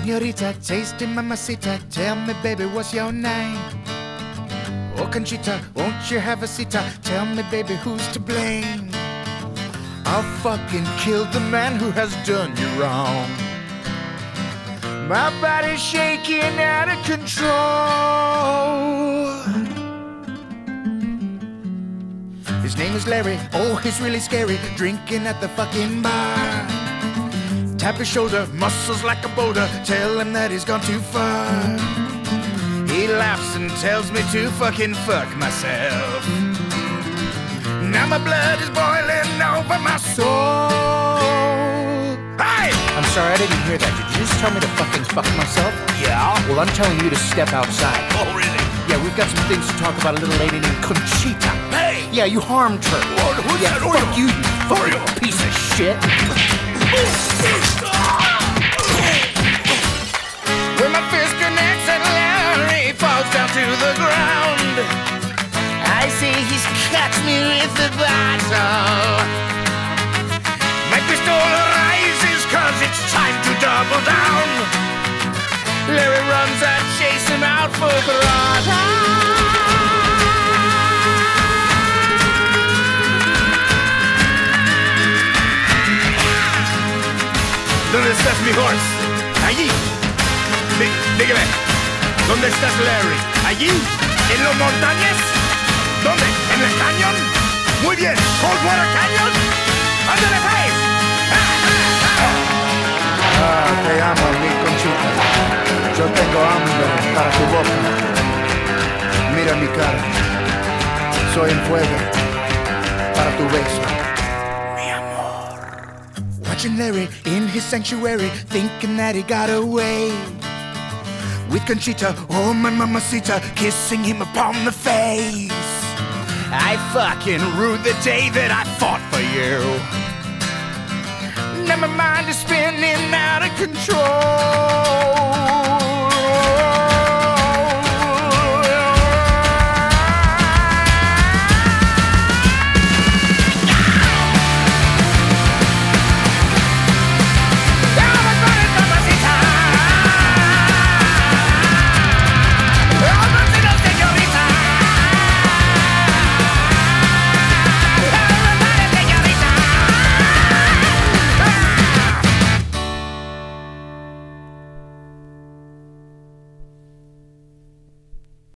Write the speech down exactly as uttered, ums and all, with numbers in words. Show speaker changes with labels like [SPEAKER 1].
[SPEAKER 1] Senorita, tasty mamacita, tell me, baby, what's your name? Oh, Conchita, won't you have a seata? Tell me, baby, who's to blame? I'll fucking kill the man who has done you wrong. My body's shaking out of control. His name is Larry, oh, he's really scary, drinking at the fucking bar. Tap his shoulder, muscles like a boulder, tell him that he's gone too far. He laughs and tells me to fucking fuck myself. Now my blood is boiling over my soul. Hey!
[SPEAKER 2] I'm sorry, I didn't hear that. Did you just tell me to fucking fuck myself?
[SPEAKER 1] Yeah?
[SPEAKER 2] Well, I'm telling you to step outside.
[SPEAKER 1] Oh, really?
[SPEAKER 2] Yeah, we've got some things to talk about. A little lady named Conchita.
[SPEAKER 1] Hey!
[SPEAKER 2] Yeah, you harmed her.
[SPEAKER 1] What? Who's
[SPEAKER 2] yeah,
[SPEAKER 1] that?
[SPEAKER 2] fuck you, you fucking piece of shit.
[SPEAKER 1] When my fist connects and Larry falls down to the ground, I see he's cut me with the bottle. My pistol rises cause it's time to double down. Larry runs, I chase him out for throttle. ¿Dónde estás, mi horse? Allí. Dí, dígame. ¿Dónde estás, Larry? ¿Allí? ¿En las montañas? ¿Dónde? ¿En el cañón? Muy bien. Coldwater Canyon. ¡Ándale, pues!
[SPEAKER 3] Ah, te amo, mi Conchita. Yo tengo hambre para tu boca. Mira mi cara. Soy en fuego para tu beso.
[SPEAKER 1] Watching Larry in his sanctuary, thinking that he got away with Conchita, oh my mamacita, kissing him upon the face. I fucking rued the day that I fought for you. Now my mind is spinning out of control.